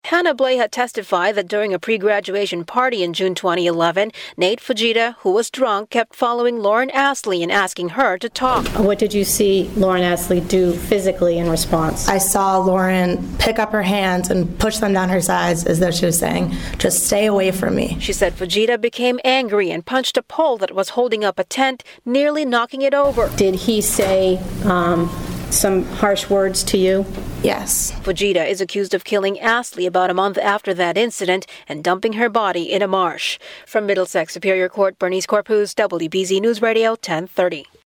Hannah Blay had testified that during a pre-graduation party in June 2011, Nate Fujita, who was drunk, kept following Lauren Astley and asking her to talk. What did you see Lauren Astley do physically in response? I saw Lauren pick up her hands and push them down her sides as though she was saying, "Just stay away from me." She said Fujita became angry and punched a pole that was holding up a tent, nearly knocking it over. Did he say some harsh words to you? Yes. Fujita is accused of killing Astley about a month after that incident and dumping her body in a marsh. From Middlesex Superior Court, Bernice Corpus, WBZ News Radio 1030.